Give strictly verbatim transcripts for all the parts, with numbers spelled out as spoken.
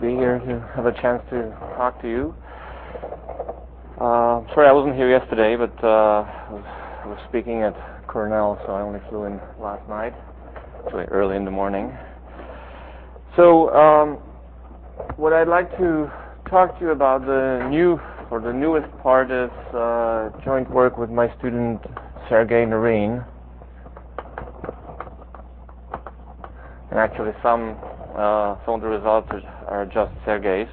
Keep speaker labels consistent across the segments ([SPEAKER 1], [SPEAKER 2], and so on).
[SPEAKER 1] be here to have a chance to talk to you. Uh, sorry I wasn't here yesterday, but uh, I, was, I was speaking at Cornell, so I only flew in last night, actually early in the morning. So um, what I'd like to talk to you about the new, or the newest part is uh, joint work with my student Sergey Narin. And actually some uh, some of the results are, are just Sergey's.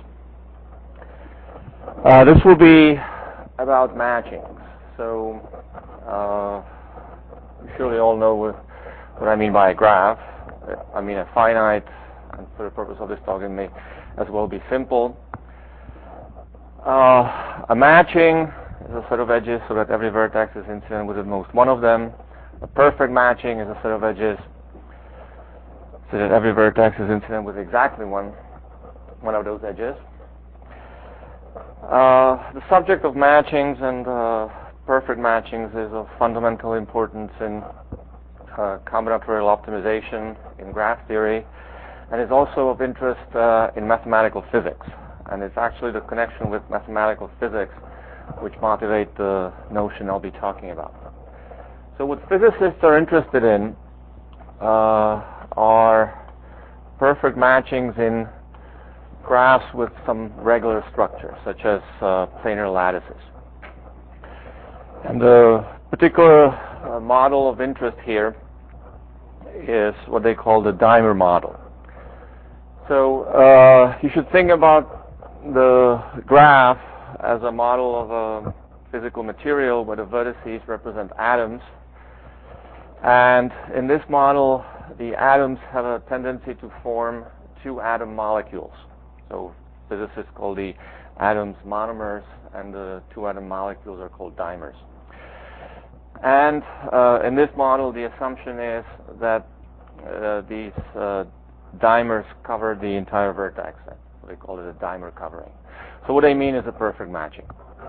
[SPEAKER 1] Uh, this will be about matchings. So uh, you surely all know what, what I mean by a graph. I mean a finite, and for the purpose of this talk it may as well be simple. Uh, a matching is a set of edges so that every vertex is incident with at most one of them. A perfect matching is a set of edges so that every vertex is incident with exactly one, one of those edges. Uh, the subject of matchings and uh, perfect matchings is of fundamental importance in uh, combinatorial optimization in graph theory, and is also of interest uh, in mathematical physics. And it's actually the connection with mathematical physics which motivate the notion I'll be talking about. So what physicists are interested in uh, are perfect matchings in graphs with some regular structure, such as uh, planar lattices. And the particular uh, model of interest here is what they call the dimer model. So uh, you should think about the graph as a model of a physical material where the vertices represent atoms. And in this model, the atoms have a tendency to form two atom molecules. So physicists call the atoms monomers, and the two atom molecules are called dimers. And uh, in this model, the assumption is that uh, these uh, dimers cover the entire vertex. They call it a dimer covering. So what I mean is a perfect matching.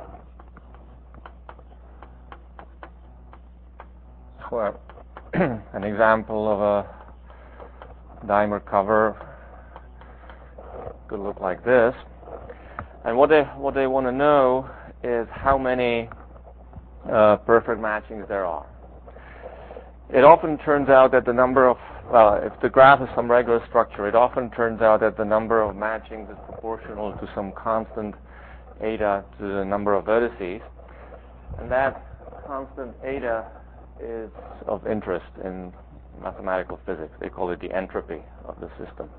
[SPEAKER 1] So an example of a dimer cover could look like this. And what they what they want to know is how many uh, perfect matchings there are. It often turns out that the number of, well, if the graph is some regular structure, it often turns out that the number of matchings is proportional to some constant eta to the number of vertices. And that constant eta is of interest in mathematical physics. They call it the entropy of the system.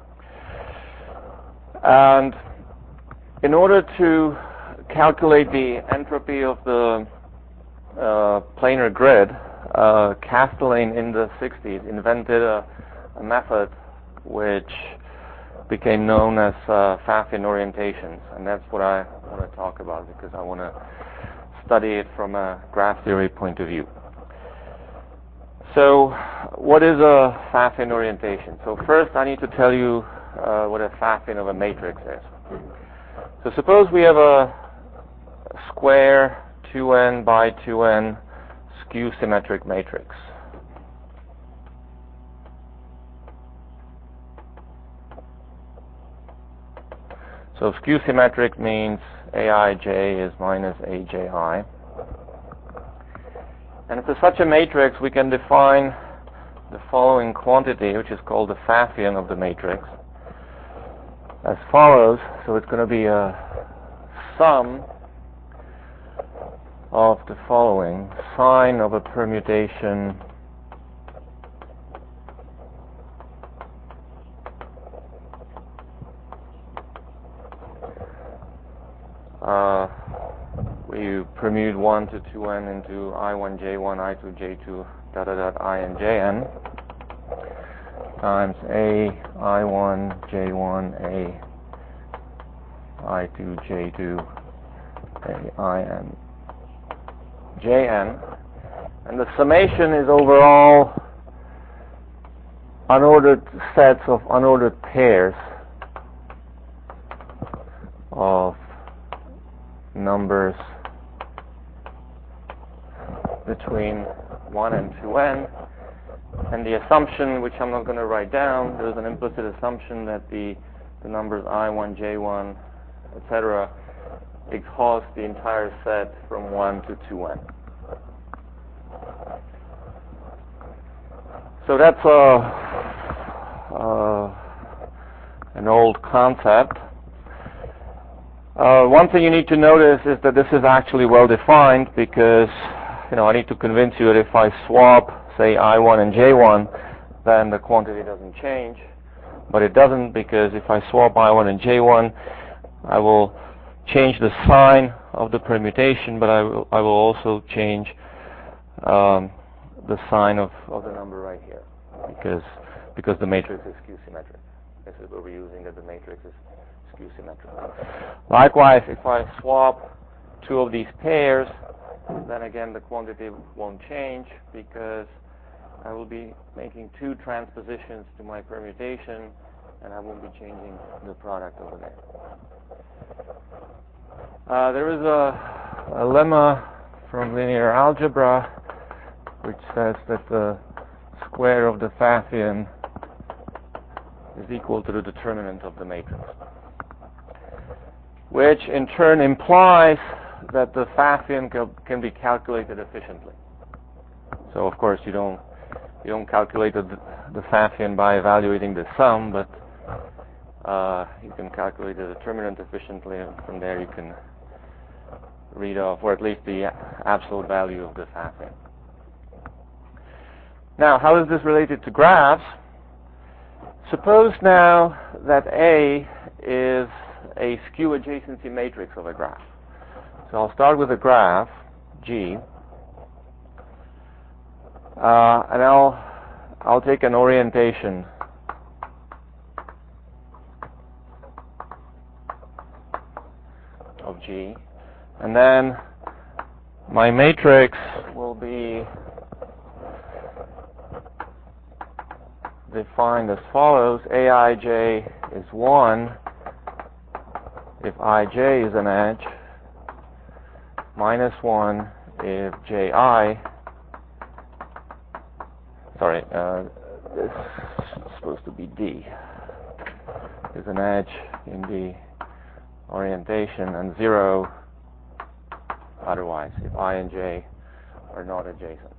[SPEAKER 1] And in order to calculate the entropy of the uh, planar grid, uh, Castellane in the sixties invented a, a method which became known as uh, Pfaffin orientations, and that's what I want to talk about because I want to study it from a graph theory point of view. So what is a Pfaffin orientation? So first I need to tell you uh, what a Pfaffin of a matrix is. So suppose we have a square two n by two n skew symmetric matrix. So skew symmetric means Aij is minus Aj. And for such a matrix, we can define the following quantity, which is called the Pfaffian of the matrix, as follows. So it's going to be a sum of the following: sine of a permutation uh, we permute one to two n into I one j one, I two j two, dot dot dot I n jn times a I one j one a I two j two a I n jn, and the summation is over all unordered sets of unordered pairs of numbers between one and two n, and the assumption, which I'm not going to write down, there's an implicit assumption that the the numbers I one, J one, et cetera, exhaust the entire set from one to two n. So that's a, uh, an old concept. Uh, one thing you need to notice is that this is actually well defined, because you know I need to convince you that if I swap, say, I one and J one, then the quantity doesn't change. But it doesn't, because if I swap I one and J one, I will change the sign of the permutation, but I will, I will also change um, the sign of, of the number right here, because because the matrix is skew symmetric. This is what we're using, that the matrix is skew symmetric. Likewise, if I swap two of these pairs, then again the quantity won't change, because I will be making two transpositions to my permutation, and I won't be changing the product over there. Uh, there is a, a lemma from linear algebra which says that the square of the Pfaffian is equal to the determinant of the matrix, which in turn implies that the Pfaffian can be calculated efficiently. So of course you don't you don't calculate the, the Pfaffian by evaluating the sum, but uh, you can calculate the determinant efficiently, and from there you can read off, or at least the absolute value of the Pfaffian. Now, how is this related to graphs? Suppose now that A is a skew adjacency matrix of a graph. So I'll start with a graph, G, uh, and I'll I'll take an orientation of G, and then my matrix will be defined as follows: A I J is one if I J is an edge, minus one if J I, sorry, uh, this is supposed to be D, is an edge in the orientation, and zero otherwise, if I and J are not adjacent.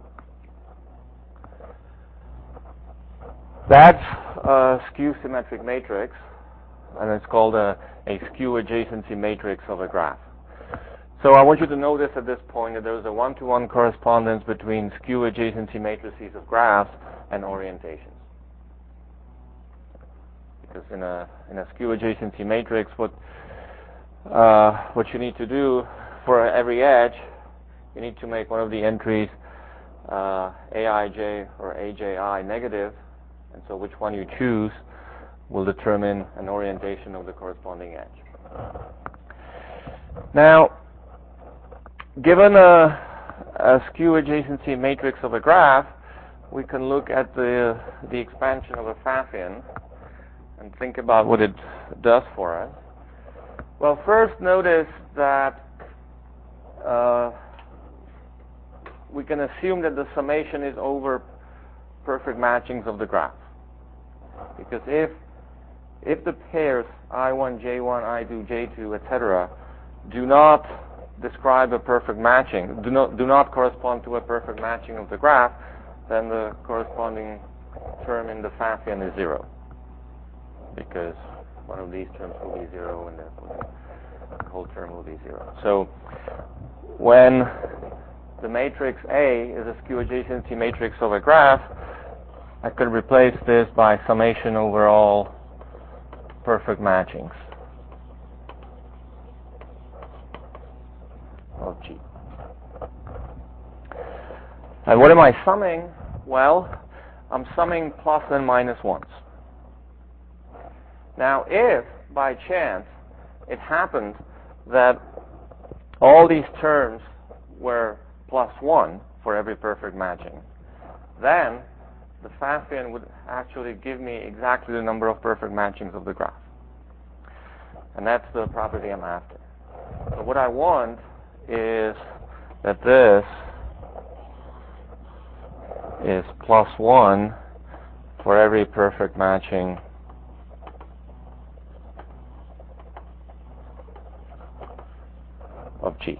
[SPEAKER 1] That's a skew symmetric matrix, and it's called a, a skew adjacency matrix of a graph. So I want you to notice at this point that there's a one-to-one correspondence between skew adjacency matrices of graphs and orientations. Because in a in a skew adjacency matrix, what uh, what you need to do for every edge, you need to make one of the entries uh, A I J or A J I negative, and so which one you choose will determine an orientation of the corresponding edge. Now, given a, a skew adjacency matrix of a graph, we can look at the the expansion of a Pfaffian and think about what it does for us. Well, first notice that uh, we can assume that the summation is over perfect matchings of the graph. Because if if the pairs I one, J one, I two, J two, et cetera do not describe a perfect matching, do not do not correspond to a perfect matching of the graph, then the corresponding term in the Pfaffian is zero, because one of these terms will be zero and therefore the whole term will be zero. So when the matrix A is a skew adjacency matrix of a graph, I could replace this by summation over all perfect matchings of G. And what am I summing? Well, I'm summing plus and minus ones. Now, if by chance it happened that all these terms were plus one for every perfect matching, then the Pfaffian would actually give me exactly the number of perfect matchings of the graph. And that's the property I'm after. So what I want is that this is plus one for every perfect matching of G.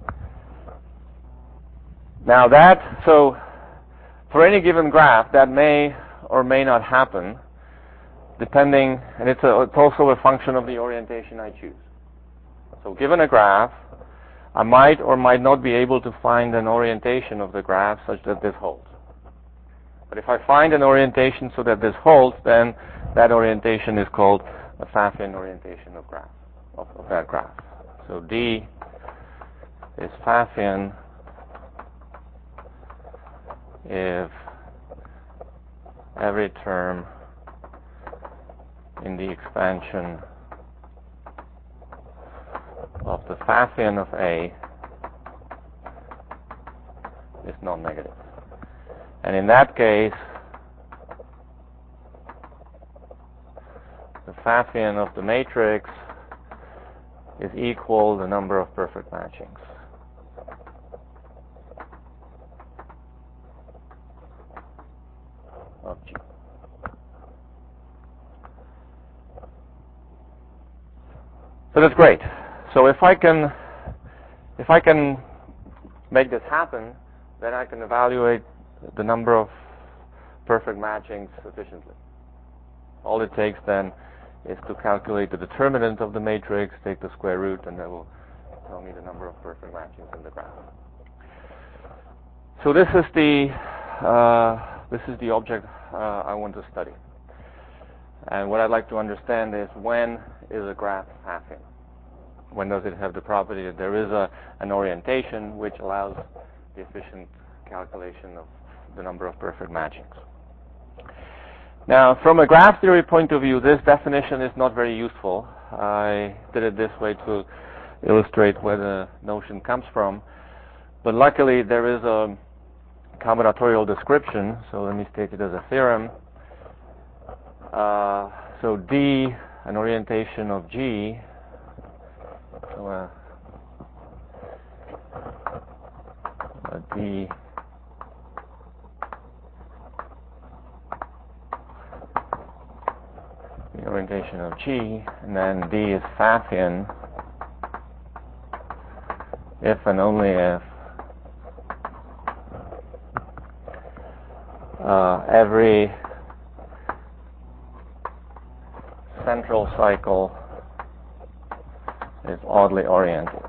[SPEAKER 1] Now that, so for any given graph, that may or may not happen, depending, and it's, a, it's also a function of the orientation I choose. So given a graph, I might or might not be able to find an orientation of the graph such that this holds. But if I find an orientation so that this holds, then that orientation is called a Pfaffian orientation of graph, of, of that graph. So D is Pfaffian if every term in the expansion of the Pfaffian of A is non-negative. And in that case, the Pfaffian of the matrix is equal to the number of perfect matchings. Of G. So that's great. So if I can if I can make this happen, then I can evaluate the number of perfect matchings sufficiently. All it takes then is to calculate the determinant of the matrix, take the square root, and that will tell me the number of perfect matchings in the graph. So this is the uh, this is the object uh, I want to study. And what I'd like to understand is, when is a graph Pfaffian? When does it have the property that there is a, an orientation which allows the efficient calculation of the number of perfect matchings? Now, from a graph theory point of view, this definition is not very useful. I did it this way to illustrate where the notion comes from. But luckily, there is a combinatorial description, so let me state it as a theorem. Uh, so D, an orientation of G, so uh, a D the orientation of G, and then D is Pfaffian if and only if uh, every central cycle is oddly oriented.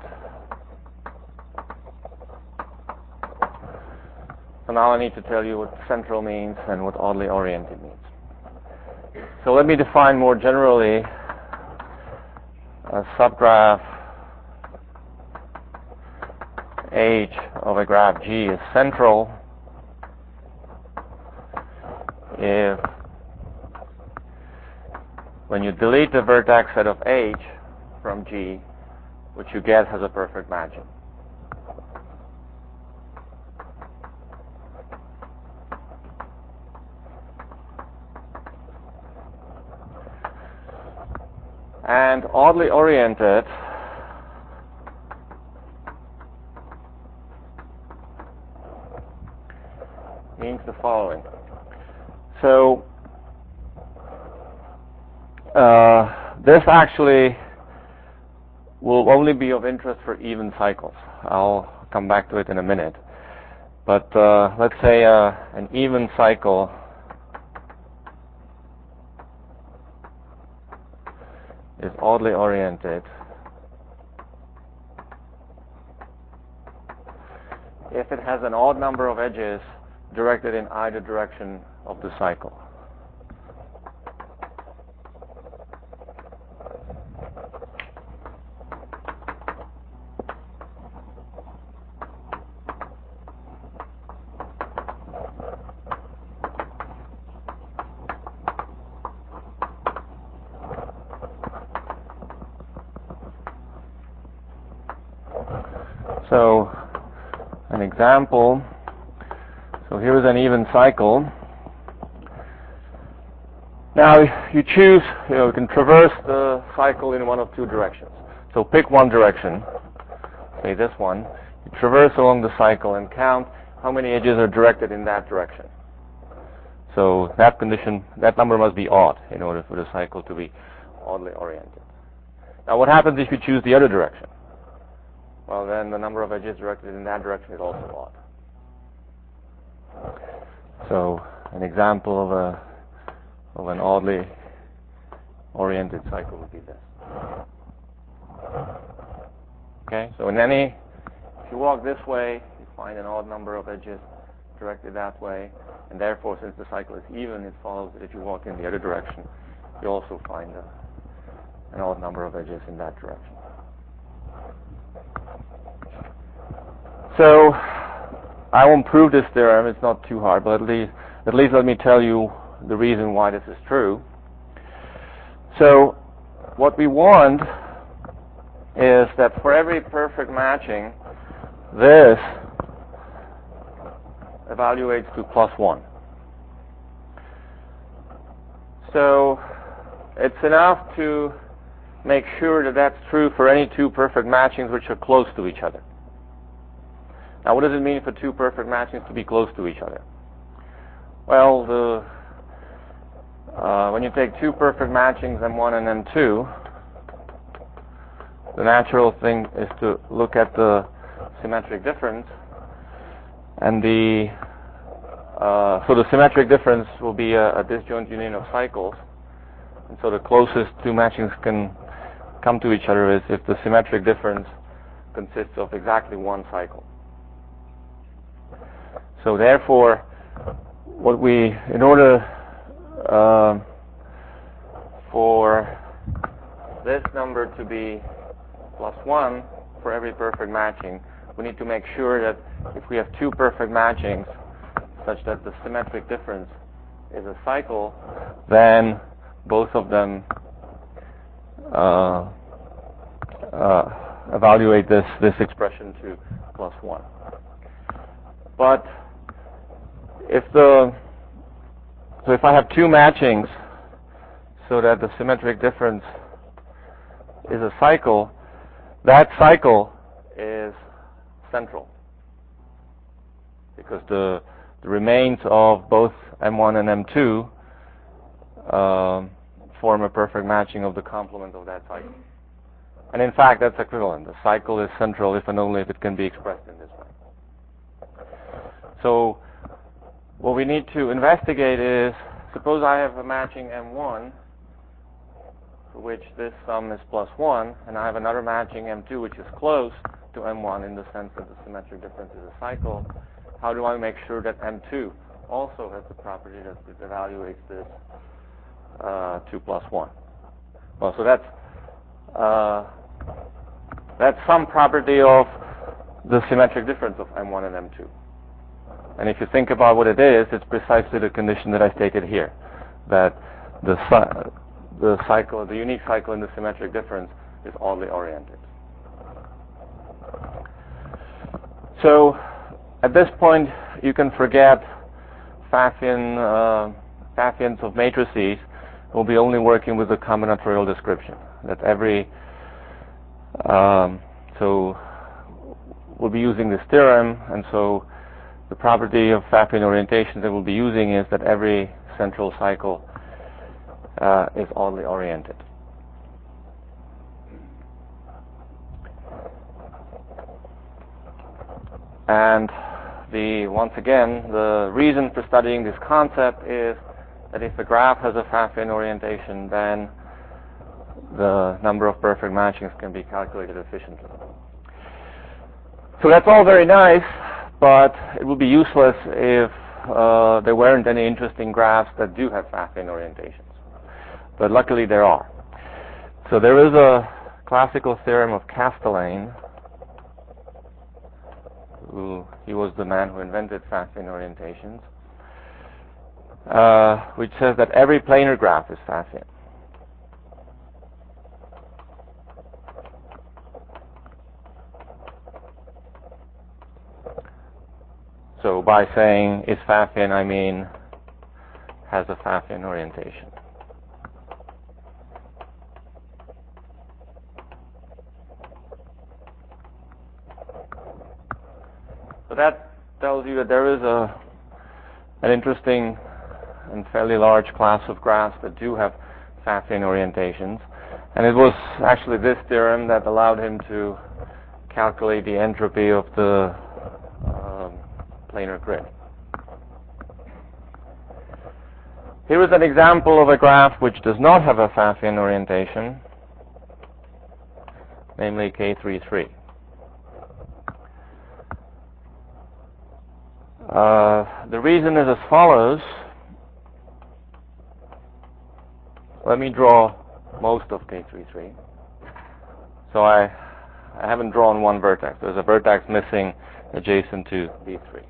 [SPEAKER 1] So now I need to tell you what central means and what oddly oriented means. So let me define more generally a subgraph H of a graph G is central if, when you delete the vertex set of H from G, what you get has a perfect matching. And oddly oriented means the following. So uh, this actually will only be of interest for even cycles. I'll come back to it in a minute. But uh, let's say uh, an even cycle is oddly oriented if it has an odd number of edges directed in either direction of the cycle. So, an example. So here is an even cycle. Now you choose, you know, you can traverse the cycle in one of two directions. So pick one direction, say this one. You traverse along the cycle and count how many edges are directed in that direction. So that condition, that number must be odd in order for the cycle to be oddly oriented. Now what happens if you choose the other direction? well, then the number of edges directed in that direction is also odd. So an example of a of an oddly oriented cycle would be this. Okay, so in any, if you walk this way, you find an odd number of edges directed that way, and therefore, since the cycle is even, it follows that if you walk in the other direction, you also find a, an odd number of edges in that direction. So I won't prove this theorem, it's not too hard, but at least, at least let me tell you the reason why this is true. So what we want is that for every perfect matching, this evaluates to plus one. So it's enough to make sure that that's true for any two perfect matchings which are close to each other. Now, what does it mean for two perfect matchings to be close to each other? Well, the, uh, when you take two perfect matchings, M one and M two, the natural thing is to look at the symmetric difference, and the uh, so the symmetric difference will be a, a disjoint union of cycles, and so the closest two matchings can come to each other is if the symmetric difference consists of exactly one cycle. So therefore, what we, in order uh, for this number to be plus one for every perfect matching, we need to make sure that if we have two perfect matchings such that the symmetric difference is a cycle, then both of them uh, uh, evaluate this, this expression to plus one. But if the so if I have two matchings so that the symmetric difference is a cycle, that cycle is central because the, the remains of both M one and M two uh, form a perfect matching of the complement of that cycle. And in fact, that's equivalent. The cycle is central if and only if it can be expressed in this way. So what we need to investigate is, suppose I have a matching M one, for which this sum is plus one, and I have another matching M two which is close to M one in the sense that the symmetric difference is a cycle. How do I make sure that M two also has the property that it evaluates this uh, two plus one? Well, so that's uh, that's some property of the symmetric difference of M one and M two. And if you think about what it is, it's precisely the condition that I stated here, that the the cycle, the unique cycle in the symmetric difference is oddly oriented. So at this point, you can forget Pfaffian, uh, Pfaffians of matrices. We'll be only working with the combinatorial description. That every um, so we'll be using this theorem, and so the property of Pfaffian orientation that we'll be using is that every central cycle uh, is oddly oriented. And the once again, the reason for studying this concept is that if a graph has a Pfaffian orientation, then the number of perfect matchings can be calculated efficiently. So that's all very nice, but it would be useless if uh, there weren't any interesting graphs that do have Pfaffian orientations. But luckily there are. So there is a classical theorem of Castellane, who he was the man who invented Pfaffian orientations, uh, which says that every planar graph is Pfaffian. So by saying is Pfaffian, I mean has a Pfaffian orientation. So that tells you that there is a an interesting and fairly large class of graphs that do have Pfaffian orientations. And it was actually this theorem that allowed him to calculate the entropy of the um, planar grid. Here is an example of a graph which does not have a Pfaffian orientation, namely K three three. Uh, the reason is as follows. Let me draw most of K three three. So I, I haven't drawn one vertex. There's a vertex missing adjacent to B three.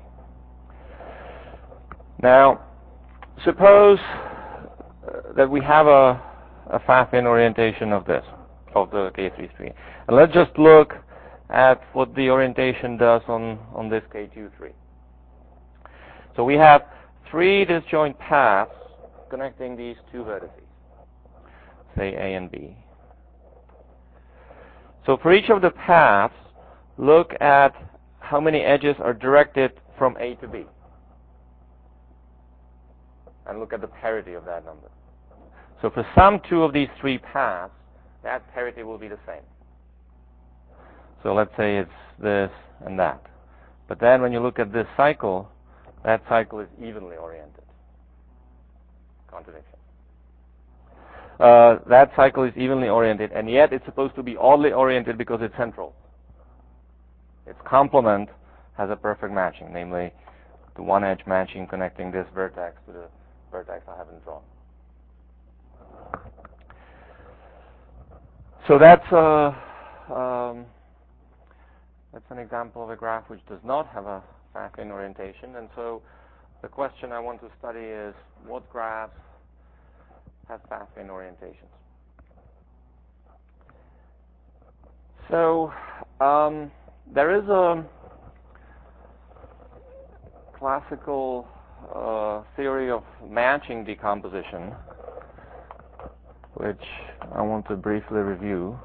[SPEAKER 1] Now, suppose uh, that we have a, a Pfaffian orientation of this, of the K three three. And let's just look at what the orientation does on, on this K two three. So we have three disjoint paths connecting these two vertices, say A and B. So for each of the paths, look at how many edges are directed from A to B. And look at the parity of that number. So for some two of these three paths, that parity will be the same. So let's say it's this and that. But then when you look at this cycle, that cycle is evenly oriented. Contradiction. Uh, that cycle is evenly oriented, and yet it's supposed to be oddly oriented because it's central. Its complement has a perfect matching, namely the one edge matching connecting this vertex to the vertex I haven't drawn. So that's uh, um, that's an example of a graph which does not have a Pfaffian orientation, and so the question I want to study is what graphs have Pfaffian orientations. So um, there is a classical uh, theory of matching decomposition, which I want to briefly review.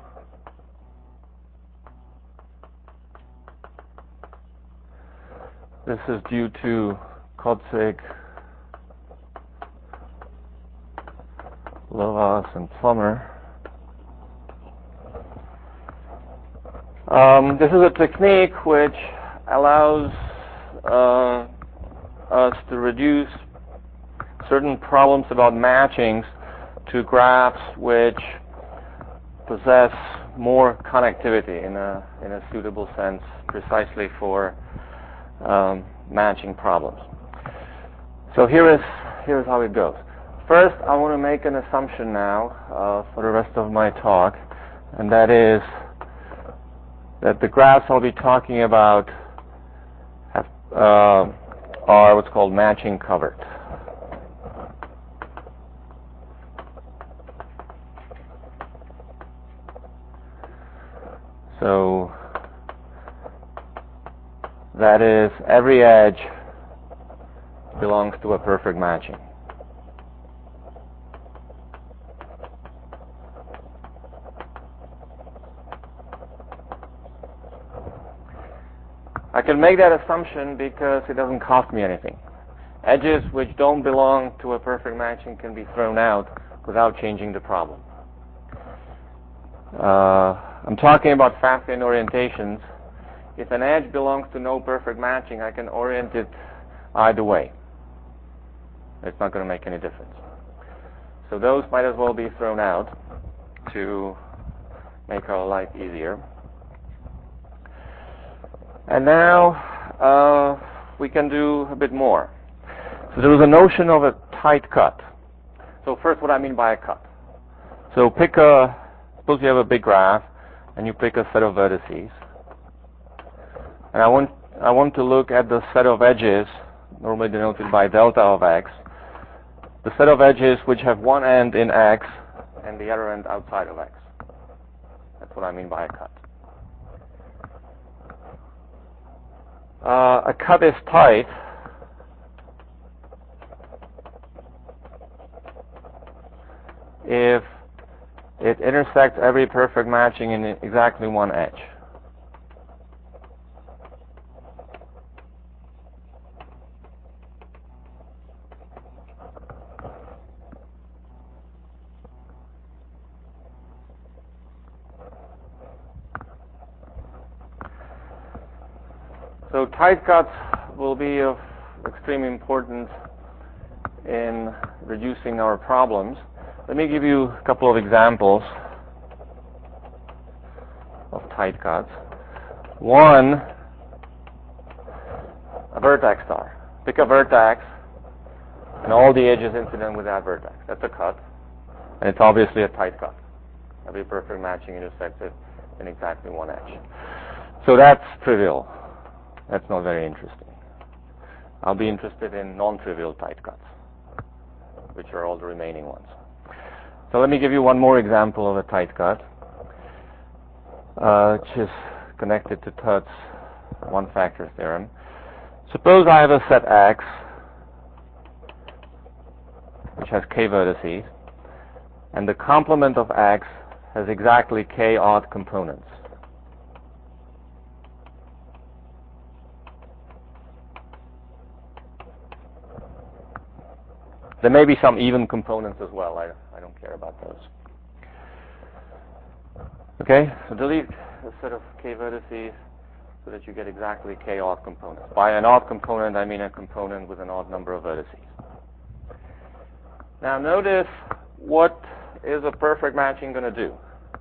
[SPEAKER 1] This is due to Kodzig, Lovaas, and Plummer. Um, this is a technique which allows uh, us to reduce certain problems about matchings to graphs which possess more connectivity in a in a suitable sense, precisely for um, matching problems. So here is here is how it goes. First, I want to make an assumption now uh, for the rest of my talk, and that is that the graphs I'll be talking about have, uh, are what's called matching covered. So that is, every edge belongs to a perfect matching. I can make that assumption because it doesn't cost me anything. Edges which don't belong to a perfect matching can be thrown out without changing the problem. Uh, I'm talking about Pfaffian orientations. If an edge belongs to no perfect matching, I can orient it either way. It's not going to make any difference. So those might as well be thrown out to make our life easier. And now uh, we can do a bit more. So there was a notion of a tight cut. So first, what I mean by a cut. So pick a, suppose you have a big graph, and you pick a set of vertices. And I want I want to look at the set of edges, normally denoted by delta of x, the set of edges which have one end in x and the other end outside of x. That's what I mean by a cut. Uh, a cut is tight if it intersects every perfect matching in exactly one edge. So tight cuts will be of extreme importance in reducing our problems. Let me give you a couple of examples of tight cuts. One, a vertex star. Pick a vertex and all the edges incident with that vertex. That's a cut, and it's obviously a tight cut. Every perfect matching intersects it in exactly one edge. So that's trivial. That's not very interesting. I'll be interested in non-trivial tight cuts, which are all the remaining ones. So let me give you one more example of a tight cut, uh, which is connected to Tutt's one-factor theorem. Suppose I have a set X, which has k vertices, and the complement of X has exactly k odd components. There may be some even components as well. I, I don't care about those. Okay, so delete a set of k vertices so that you get exactly k odd components. By an odd component, I mean a component with an odd number of vertices. Now notice, what is a perfect matching going to do?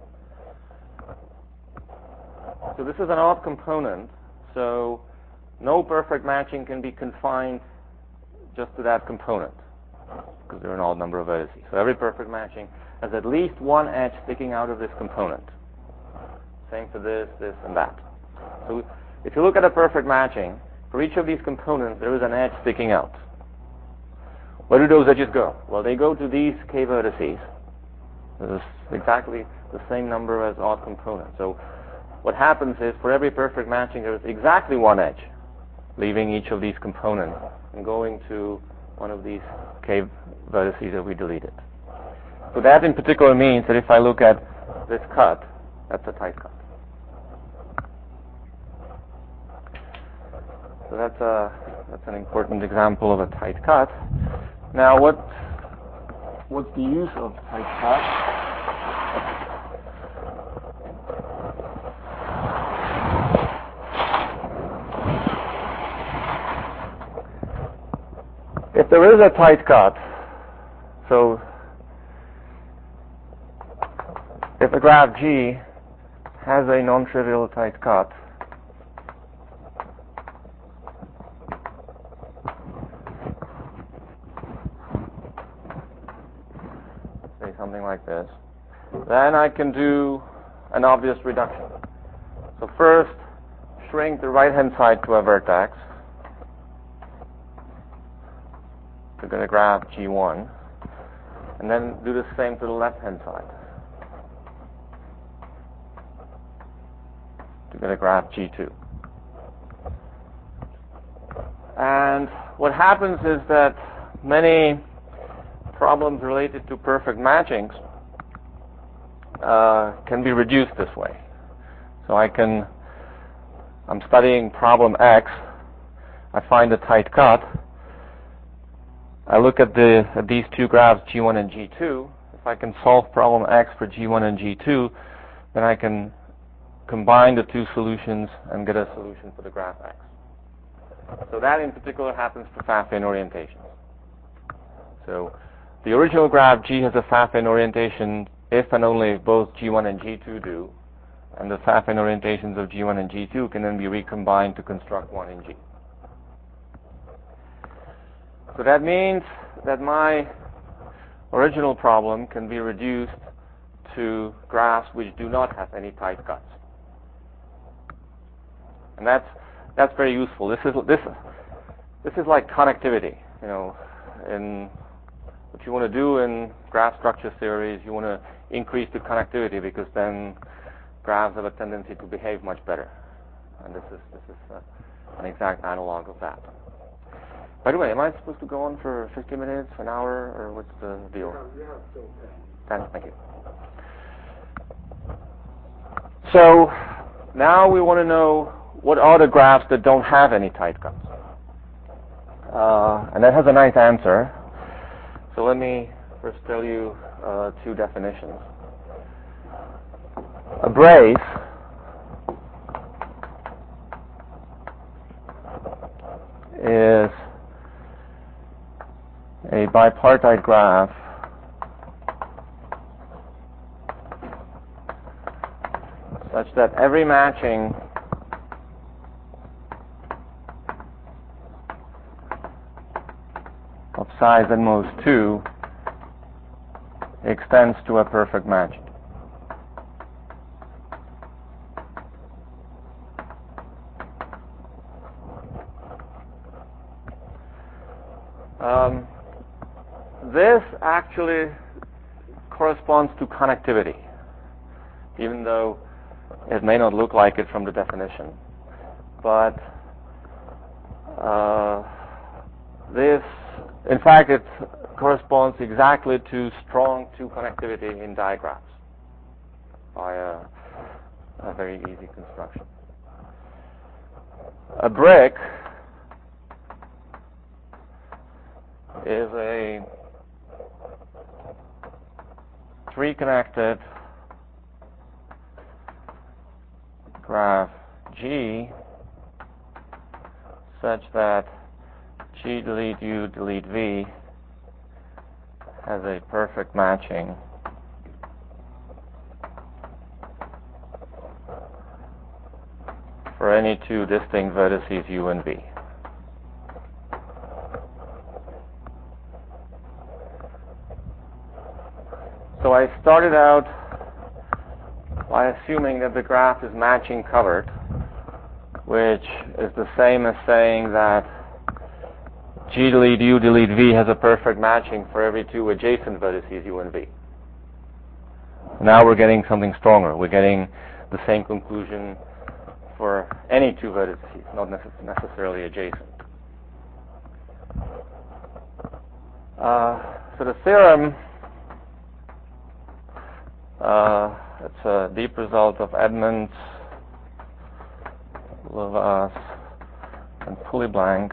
[SPEAKER 1] So this is an odd component, so no perfect matching can be confined just to that component, because there are an odd number of vertices. So every perfect matching has at least one edge sticking out of this component. Same for this, this, and that. So if you look at a perfect matching, for each of these components, there is an edge sticking out. Where do those edges go? Well, they go to these k vertices. This is exactly the same number as odd components. So what happens is, for every perfect matching, there is exactly one edge, leaving each of these components and going to one of these k vertices that we deleted. So that in particular means that if I look at this cut, that's a tight cut. So that's a that's an important example of a tight cut. Now, what what's the use of tight cut? If there is a tight cut, so if a graph G has a non-trivial tight cut, say something like this, then I can do an obvious reduction. So first, shrink the right-hand side to a vertex. We're going to graph G one, and then do the same to the left-hand side. We're going to graph G two. And what happens is that many problems related to perfect matchings uh, can be reduced this way. So I can, I'm studying problem X, I find a tight cut, I look at, the, at these two graphs, G one and G two. If I can solve problem X for G one and G two, then I can combine the two solutions and get a solution for the graph X. So that in particular happens for affine orientation. So the original graph G has a affine orientation if and only if both G one and G two do, and the affine orientations of G one and G two can then be recombined to construct one in G. So that means that my original problem can be reduced to graphs which do not have any tight cuts. And that's that's very useful. This is this this is like connectivity. You know, in what you want to do in graph structure theory is you want to increase the connectivity, because then graphs have a tendency to behave much better. And this is this is uh, an exact analog of that. By the way, am I supposed to go on for fifty minutes, an hour, or what's the deal? Thanks, thank you. So now we want to know what are the graphs that don't have any tight cuts. Uh, and that has a nice answer. So let me first tell you uh, two definitions. A brace is a bipartite graph such that every matching of size n most two extends to a perfect matching. Um, this actually corresponds to connectivity, even though it may not look like it from the definition. But uh, this, in fact, it corresponds exactly to strong two connectivity in digraphs by a, a very easy construction. A brick is a three-connected graph G such that G delete U delete V has a perfect matching for any two distinct vertices U and V. So I started out by assuming that the graph is matching covered, which is the same as saying that G delete U delete V has a perfect matching for every two adjacent vertices U and V. Now we're getting something stronger. We're getting the same conclusion for any two vertices, not necess- necessarily adjacent. Uh, so the theorem, uh, it's a deep result of Edmonds, Lovaas, and Pouilly-Blanc,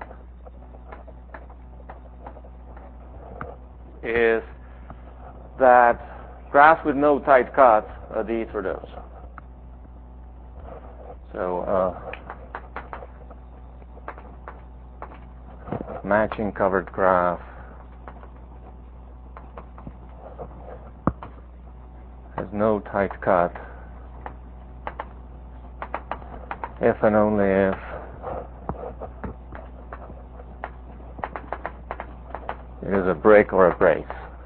[SPEAKER 1] is that graphs with no tight cuts are these or those. So uh, matching covered graph has no tight cut if and only if it is a brick or a brace.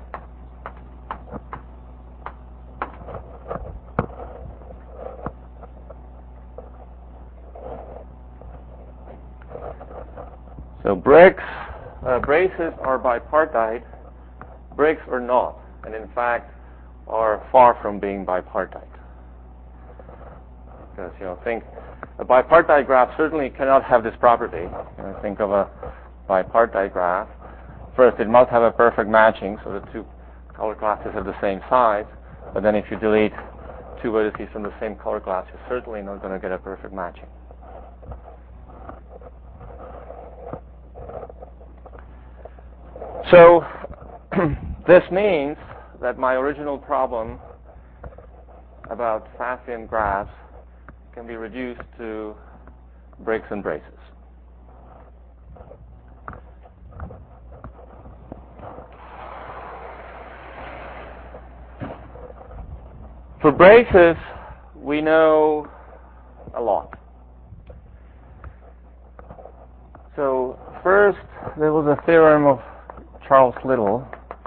[SPEAKER 1] So bricks, uh, braces are bipartite, bricks are not, and in fact are far from being bipartite. Because, you know, think a bipartite graph certainly cannot have this property. You know, think of a bipartite graph. First, it must have a perfect matching, so the two color classes have the same size. But then if you delete two vertices from the same color class, you're certainly not going to get a perfect matching. So this means that my original problem about Pfaffian graphs can be reduced to bricks and braces. For braces, we know a lot. So first, there was a theorem of Charles Little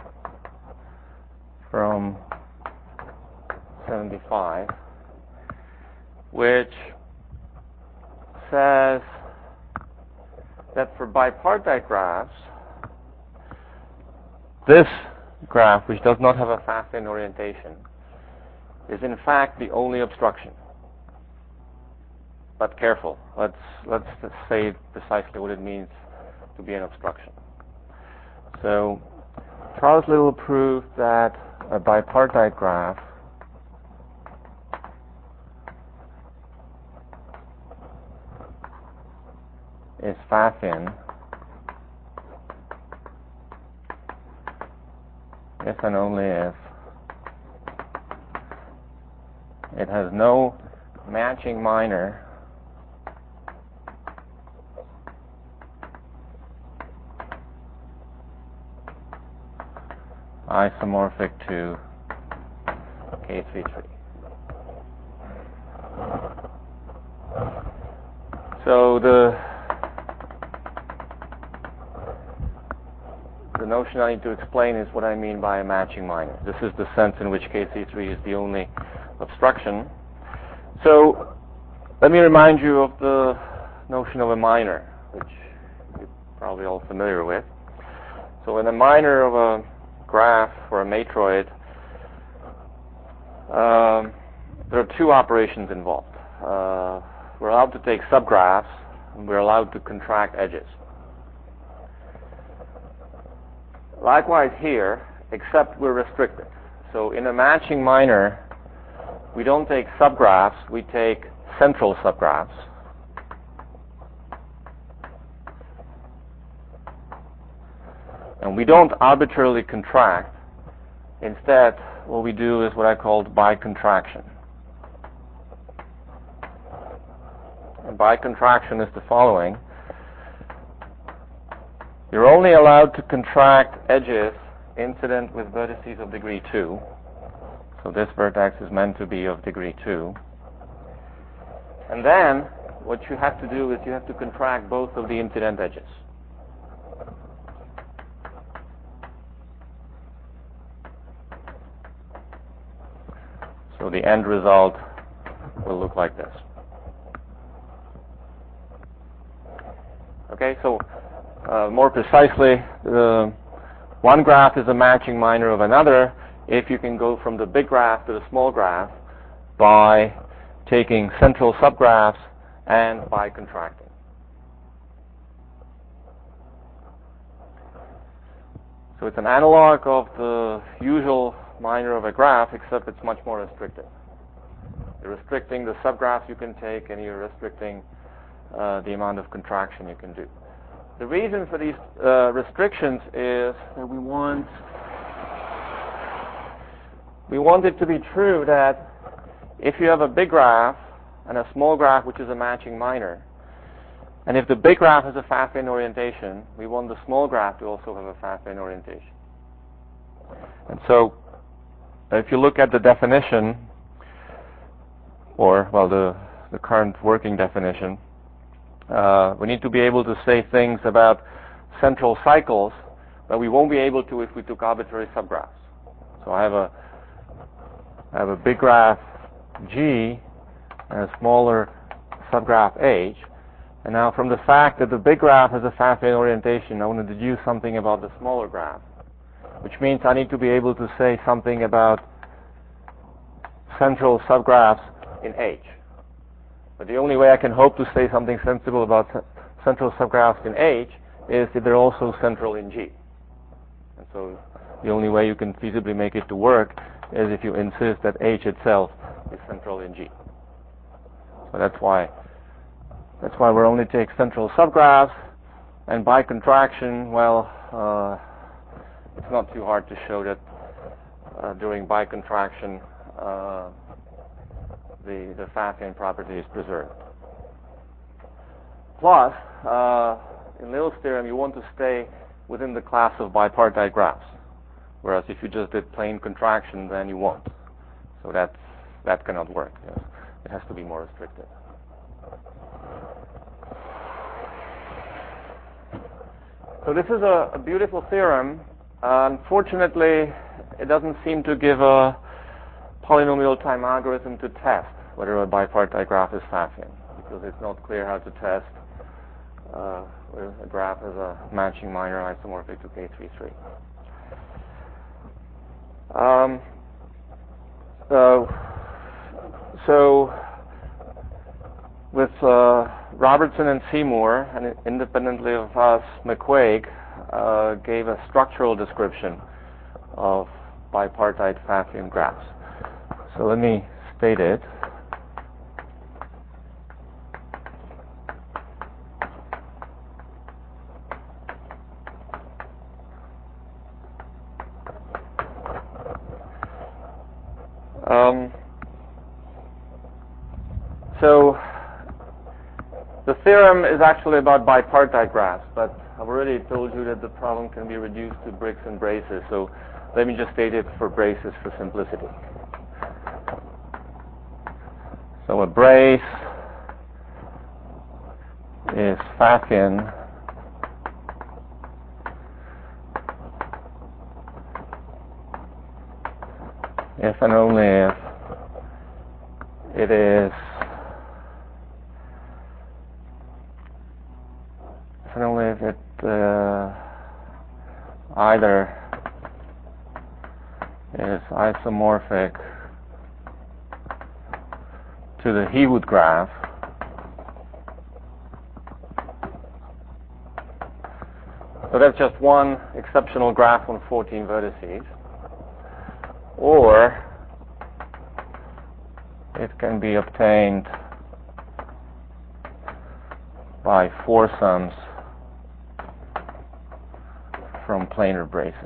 [SPEAKER 1] from seventy-five, which says that for bipartite graphs, this graph, which does not have a Pfaffian orientation, is in fact the only obstruction. But careful, let's let's say precisely what it means to be an obstruction. So Charles Little proved that a bipartite graph is Pfaffian if and only if it has no matching minor isomorphic to K three three. So the the notion I need to explain is what I mean by a matching minor. This is the sense in which K three three is the only obstruction. So let me remind you of the notion of a minor, which you're probably all familiar with. So in a minor of a graph or a matroid, um, there are two operations involved. Uh, we're allowed to take subgraphs, and we're allowed to contract edges. Likewise here, except we're restricted. So in a matching minor, we don't take subgraphs, we take central subgraphs. And we don't arbitrarily contract. Instead, what we do is what I called bicontraction. And bicontraction is the following. You're only allowed to contract edges incident with vertices of degree two. So this vertex is meant to be of degree two. And then, what you have to do is you have to contract both of the incident edges. So the end result will look like this. Okay, so uh, more precisely, uh, one graph is a matching minor of another if you can go from the big graph to the small graph by taking central subgraphs and by contracting. So it's an analog of the usual minor of a graph, except it's much more restricted. You're restricting the subgraphs you can take, and you're restricting uh, the amount of contraction you can do. The reason for these uh, restrictions is that we want we want it to be true that if you have a big graph and a small graph which is a matching minor, and if the big graph has a affine orientation, we want the small graph to also have a affine orientation. And so if you look at the definition, or, well, the, the current working definition, uh, we need to be able to say things about central cycles that we won't be able to if we took arbitrary subgraphs. So I have a, I have a big graph G and a smaller subgraph H, and now from the fact that the big graph has a affine orientation, I want to deduce something about the smaller graph, which means I need to be able to say something about central subgraphs in H. But the only way I can hope to say something sensible about c- central subgraphs in H is if they're also central in G. And so the only way you can feasibly make it to work is if you insist that H itself is central in G. So that's why that's why we're only take central subgraphs, and by contraction, well, uh, it's not too hard to show that uh, during bicontraction uh, the, the affine property is preserved. Plus, uh, in Lil's theorem, you want to stay within the class of bipartite graphs, whereas if you just did plain contraction, then you won't. So that's, that cannot work. Yes. It has to be more restricted. So this is a, a beautiful theorem. Uh, unfortunately, it doesn't seem to give a polynomial time algorithm to test whether a bipartite graph is affine, because it's not clear how to test uh, whether a graph has a matching minor isomorphic to K three three. Um, so, so with uh, Robertson and Seymour, and independently of us, McQuaig uh, gave a structural description of bipartite affine graphs. So let me state it. Um, so the theorem is actually about bipartite graphs, but I've already told you that the problem can be reduced to bricks and braces. So Let me just state it for braces for simplicity. So a brace is Pfaffin if and only if it is if and only if it uh, either is isomorphic to the Heawood graph so that's just one exceptional graph on fourteen vertices, or it can be obtained by foursomes from planar braces.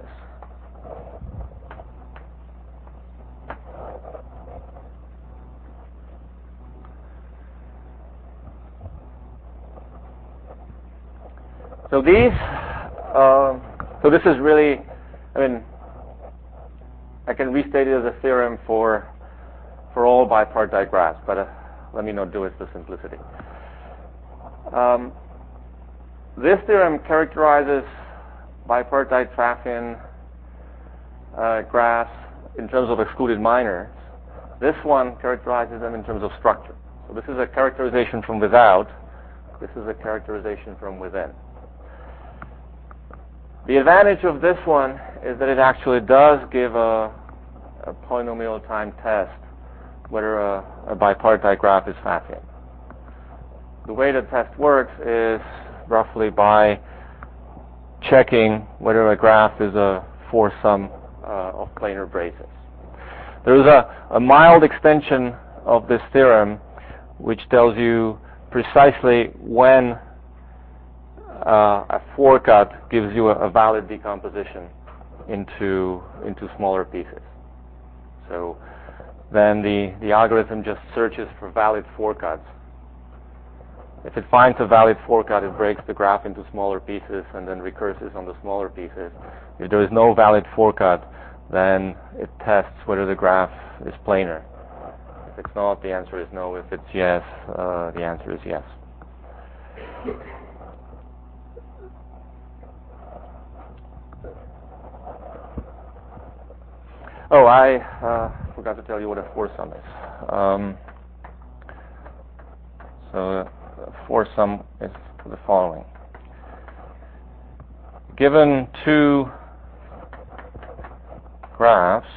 [SPEAKER 1] So these, uh, so this is really, I mean, I can restate it as a theorem for for all bipartite graphs, but uh, let me not do it for simplicity. Um, this theorem characterizes bipartite Pfaffin uh, graphs in terms of excluded minors. This one characterizes them in terms of structure. So this is a characterization from without. This is a characterization from within. The advantage of this one is that it actually does give a, a polynomial time test whether a, a bipartite graph is Pfaffian. The way the test works is roughly by checking whether a graph is a foursome uh, of planar braces. There is a, a mild extension of this theorem which tells you precisely when Uh, a four-cut gives you a, a valid decomposition into into smaller pieces. So then the, the algorithm just searches for valid four-cuts. If it finds a valid four-cut, it breaks the graph into smaller pieces and then recurses on the smaller pieces. If there is no valid four-cut, then it tests whether the graph is planar. If it's not, the answer is no. If it's yes, uh, the answer is yes. Oh, I uh, forgot to tell you what a foursome is. Um, so a foursome is the following. Given two graphs,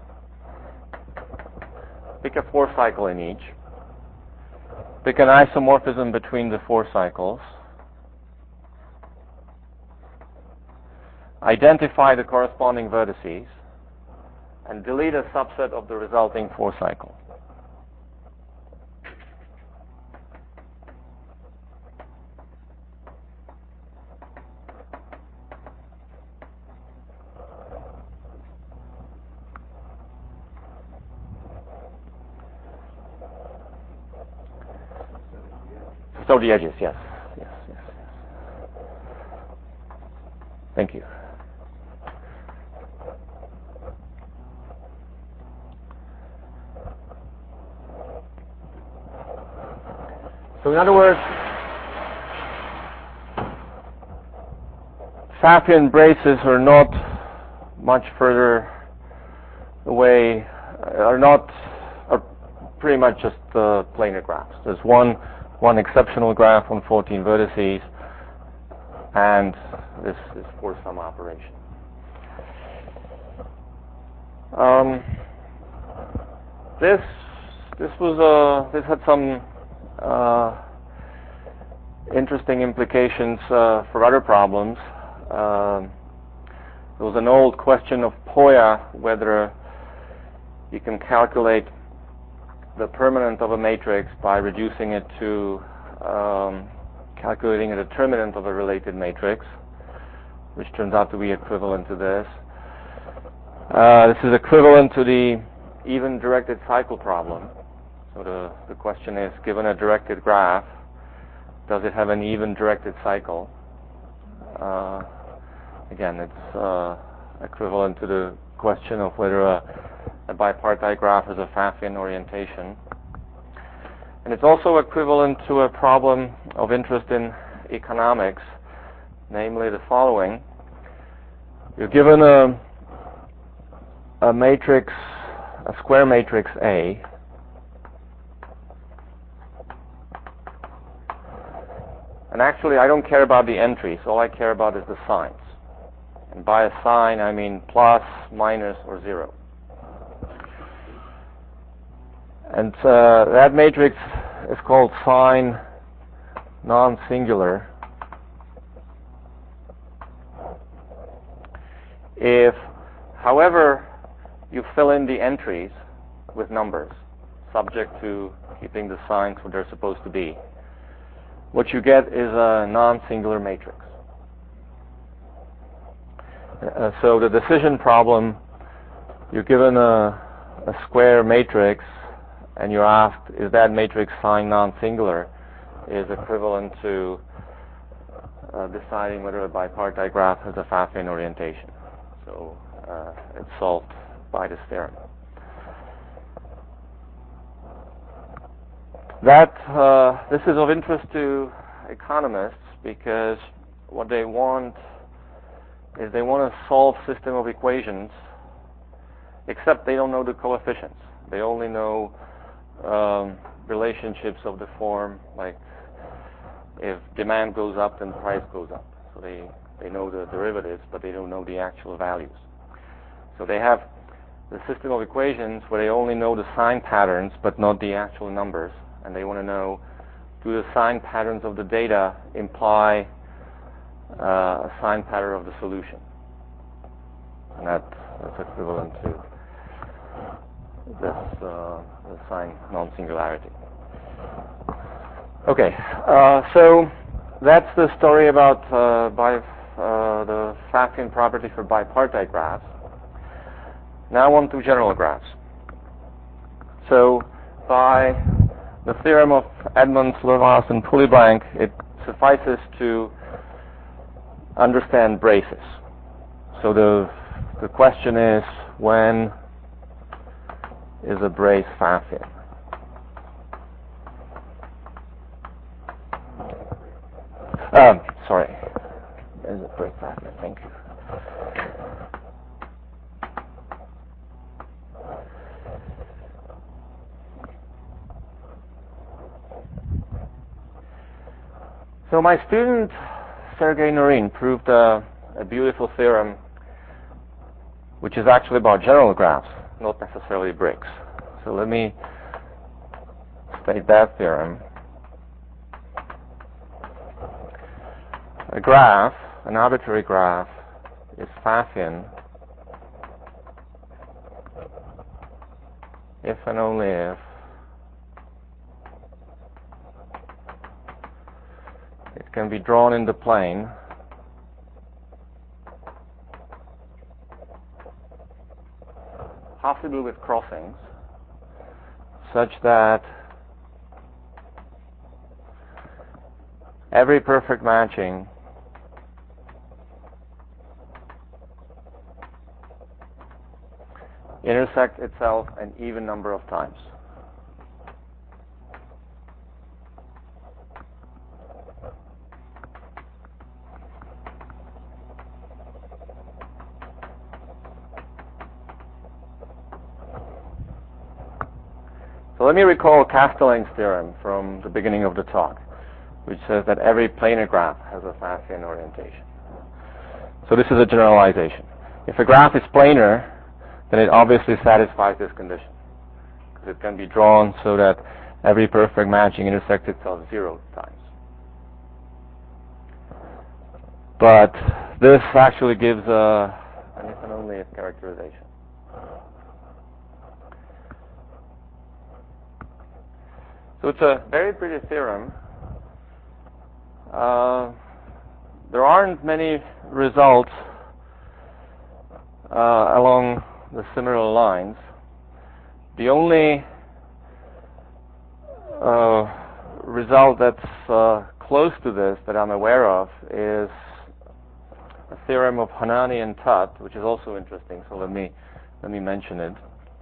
[SPEAKER 1] pick a four cycle in each. Pick an isomorphism between the four cycles. Identify the corresponding vertices. And delete a subset of the resulting four cycle. So the edges, yes, yes, yes, yes. Thank you. So in other words, Pfaffian braces are not much further away, are not, are pretty much just uh, planar graphs. There's one, one exceptional graph on fourteen vertices, and this is foursome operation. Um, this, this was uh, this had some Uh, interesting implications uh, for other problems. Um, there was an old question of Poya whether you can calculate the permanent of a matrix by reducing it to um, calculating a determinant of a related matrix, which turns out to be equivalent to this. Uh, this is equivalent to the even directed cycle problem. So the, the question is, given a directed graph, does it have an even directed cycle? Uh, again, it's uh, equivalent to the question of whether a, a bipartite graph has a Pfaffian orientation. And it's also equivalent to a problem of interest in economics, namely the following. You're given a, a matrix, a square matrix A, and actually I don't care about the entries, all I care about is the signs. And by a sign I mean plus, minus, or zero. And uh, that matrix is called sign non-singular if, however, you fill in the entries with numbers, subject to keeping the signs where they're supposed to be. What you get is a non-singular matrix. Uh, so the decision problem, you're given a, a square matrix and you're asked, is that matrix sign non-singular, is equivalent to uh, deciding whether a bipartite graph has a Pfaffian orientation. So uh, it's solved by this theorem. That uh, this is of interest to economists because what they want is they want to solve system of equations, except they don't know the coefficients. They only know um, relationships of the form like if demand goes up, then price goes up. So they, they know the derivatives, but they don't know the actual values. So they have the system of equations where they only know the sign patterns, but not the actual numbers. And they want to know, do the sign patterns of the data imply uh, a sign pattern of the solution? And that, that's equivalent to this uh, the sign non-singularity. Okay, uh, so that's the story about uh, bi uh, the Pfaffian property for bipartite graphs. Now on to general graphs. So by the theorem of Edmonds, Lomas, and Poulieblanc, it suffices to understand braces. So the the question is, when is a brace Pfaffian? Um, sorry. There's a brace Pfaffian. Thank you. So my student Sergei Nurin proved a, a beautiful theorem which is actually about general graphs, not necessarily bricks. So let me state that theorem. A graph, an arbitrary graph, is Pfaffian if and only if it can be drawn in the plane possibly with crossings such that every perfect matching intersects itself an even number of times. So let me recall Castellan's theorem from the beginning of the talk, which says that every planar graph has a Pfaffian orientation. So this is a generalization. If a graph is planar, then it obviously satisfies this condition, because it can be drawn so that every perfect matching intersects itself zero times. But this actually gives a, an if and only if characterization. So it's a very pretty theorem. Uh, there aren't many results uh, along the similar lines. The only uh, result that's uh, close to this that I'm aware of is a theorem of Hanani and Tutt, which is also interesting. So let me let me mention it.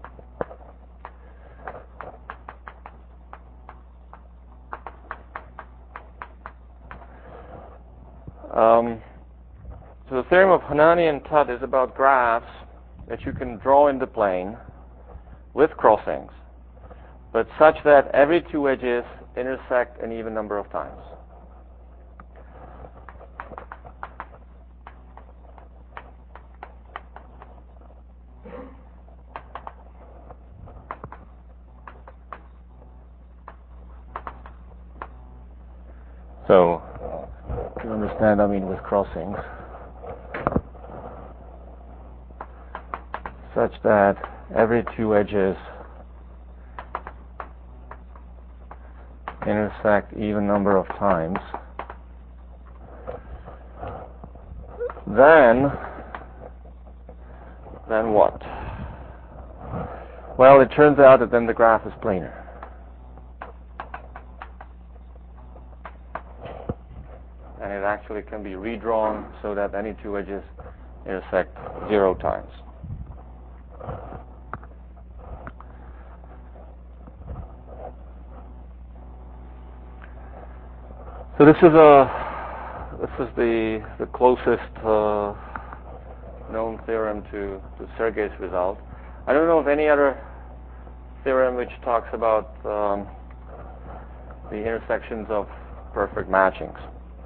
[SPEAKER 1] Um, so the theorem of Hanani and Tutt is about graphs that you can draw in the plane with crossings, but such that every two edges intersect an even number of times. So, to understand, I mean with crossings, such that every two edges intersect even number of times, then, then what? Well, it turns out that then the graph is planar. And it actually can be redrawn so that any two edges intersect zero times. So this is a this is the the closest uh, known theorem to to Sergei's result. I don't know of any other theorem which talks about um, the intersections of perfect matchings.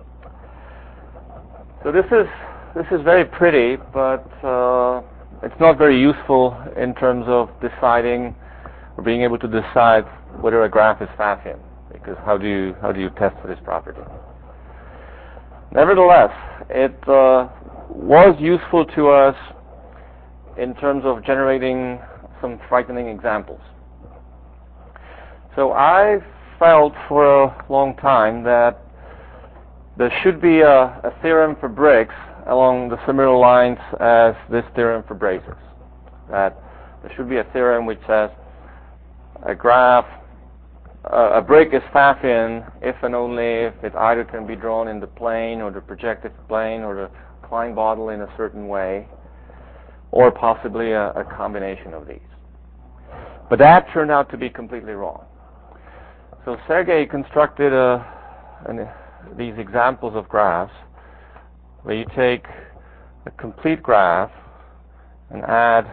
[SPEAKER 1] So this is this is very pretty, but uh, it's not very useful in terms of deciding or being able to decide whether a graph is Pfaffian, because how do you how do you test for this property? Nevertheless, it uh, was useful to us in terms of generating some frightening examples. So I felt for a long time that there should be a, a theorem for bricks along the similar lines as this theorem for braces. That there should be a theorem which says a graph, uh, a brick is Pfaffian if and only if it either can be drawn in the plane or the projective plane or the Klein-Bodel in a certain way, or possibly a, a combination of these. But that turned out to be completely wrong. So Sergei constructed a, an, these examples of graphs where you take a complete graph and add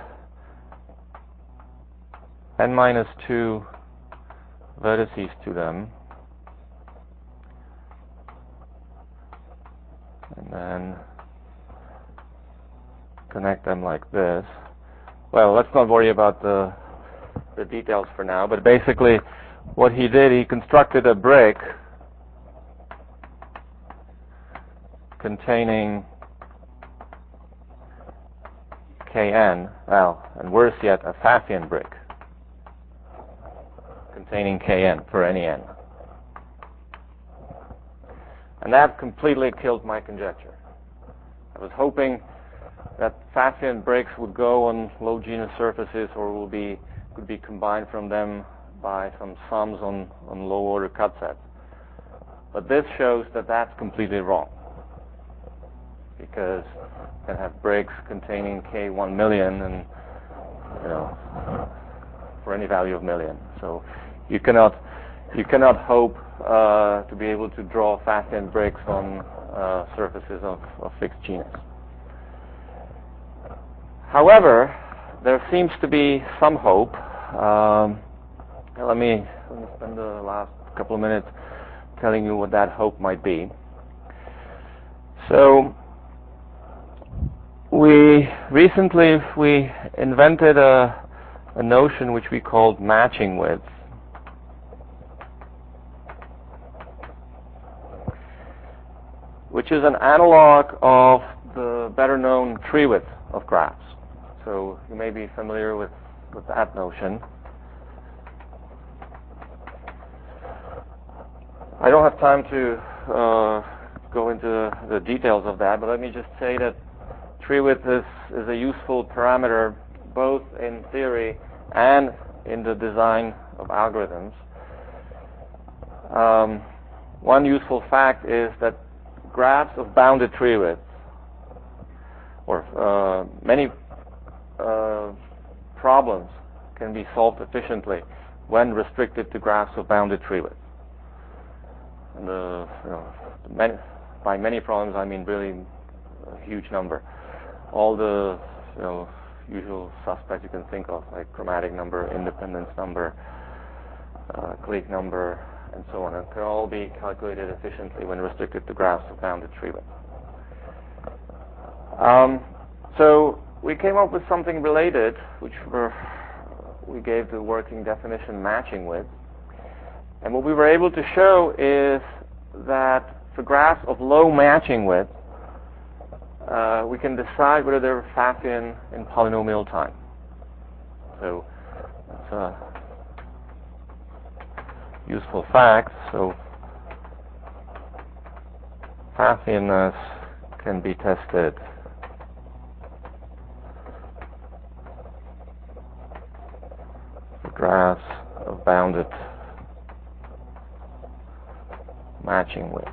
[SPEAKER 1] n minus two vertices to them, and then connect them like this. Well, let's not worry about the the details for now, but basically what he did, he constructed a brick containing Kn, well, and worse yet, a Pfaffian brick containing Kn for any n. And that completely killed my conjecture. I was hoping that Pfaffian bricks would go on low genus surfaces or will be could be combined from them by some sums on, on low order cut sets. But this shows that that's completely wrong, because you can have bricks containing K one million and, you know, for any value of million. So you cannot you cannot hope uh, to be able to draw Pfaffian bricks on uh, surfaces of, of fixed genus. However, there seems to be some hope. Um, let me let me spend the last couple of minutes telling you what that hope might be. So we recently we invented a, a notion which we called matching width, which is an analog of the better known tree width of graphs. So you may be familiar with, with that notion. I don't have time to uh, go into the details of that, but let me just say that tree width is, is a useful parameter both in theory and in the design of algorithms. Um, one useful fact is that graphs of bounded tree width, or uh, many uh, problems can be solved efficiently when restricted to graphs of bounded tree width. And the, you know, the many, by many problems, I mean really a huge number. All the you know, usual suspects you can think of, like chromatic number, independence number, uh, clique number, and so on. It can all be calculated efficiently when restricted to graphs of bounded tree width. Um, so we came up with something related, which were, we gave the working definition matching width. And what we were able to show is that for graphs of low matching width, uh, we can decide whether they're Pfaffian in polynomial time. So that's a useful fact. So Pfaffianness can be tested for graphs of bounded matching width.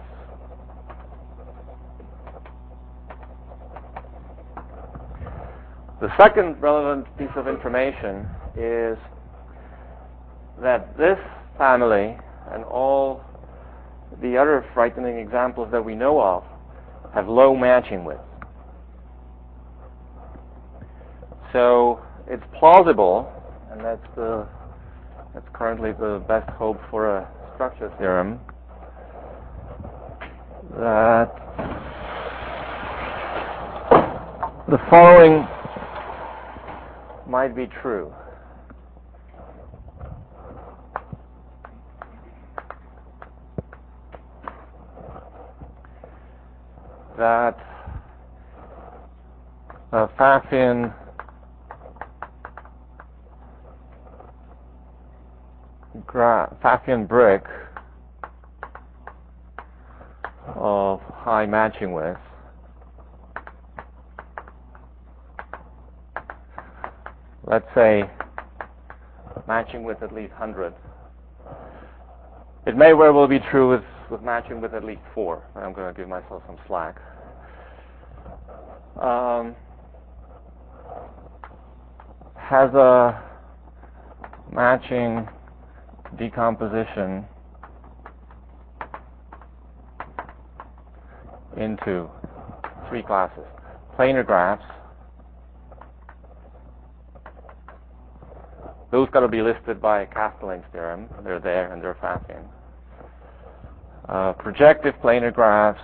[SPEAKER 1] The second relevant piece of information is that this family and all the other frightening examples that we know of have low matching width. So it's plausible, and that's the that's currently the best hope for a structure theorem, that the following might be true. That a Pfaffian gra- Pfaffian brick of high matching width let's say matching with at least one hundred. It may very well be true with, with matching with at least four. I'm going to give myself some slack. Um, has a matching decomposition into three classes. Planar graphs. Those got to be listed by Castellan's theorem. They're there and they're Pfaffian. Uh, projective planar graphs.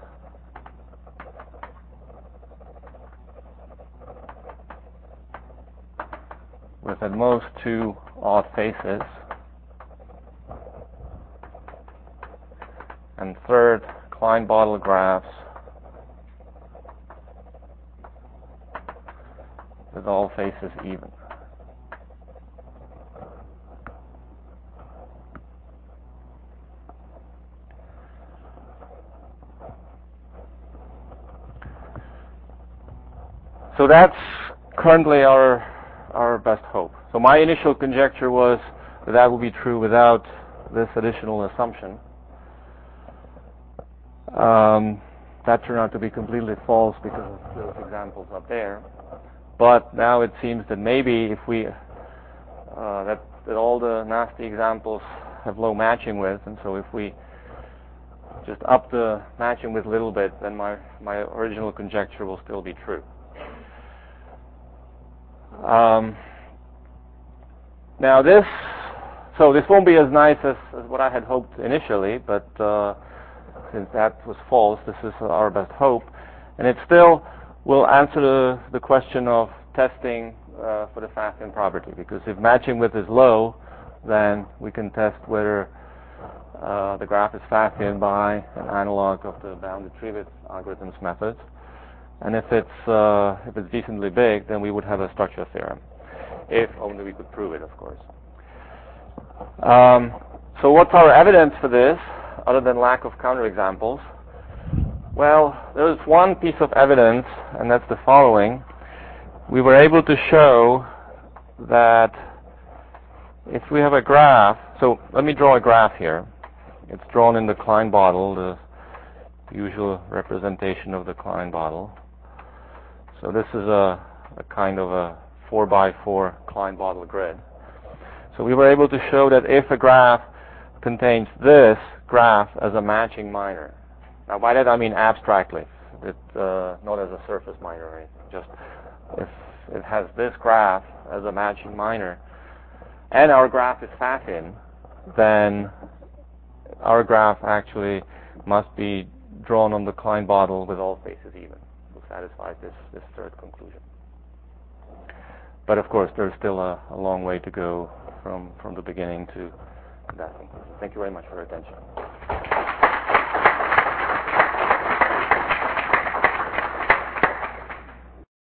[SPEAKER 1] With at most two odd faces. And third, Klein-Bottle graphs with all faces even. So that's currently our our best hope. So my initial conjecture was that that would be true without this additional assumption. Um, that turned out to be completely false because of those examples up there. But now it seems that maybe if we uh, that that all the nasty examples have low matching width, and so if we just up the matching width a little bit, then my my original conjecture will still be true. Um, now this, so this won't be as nice as, as what I had hoped initially, but uh, since that was false, this is our best hope, and it still will answer the, the question of testing uh, for the Pfaffian property, because if matching width is low, then we can test whether uh, the graph is Pfaffian by an analog of the bounded tree width algorithms methods. And if it's uh, if it's decently big, then we would have a structure theorem, if only we could prove it, of course. Um, so what's our evidence for this, other than lack of counterexamples? Well, there's one piece of evidence, and that's the following. We were able to show that if we have a graph, so let me draw a graph here. It's drawn in the Klein-Bottle, the usual representation of the Klein-Bottle. So this is a, a kind of a four by four Klein-Bottle grid. So we were able to show that if a graph contains this graph as a matching minor. Now by that I mean abstractly, it, uh, not as a surface minor or anything, just if it has this graph as a matching minor, and our graph is fat-in, then our graph actually must be drawn on the Klein-Bottle with all faces even to satisfy this, this third conclusion. But of course, there's still a, a long way to go from, from the beginning to that conclusion. Thank you very much for your attention.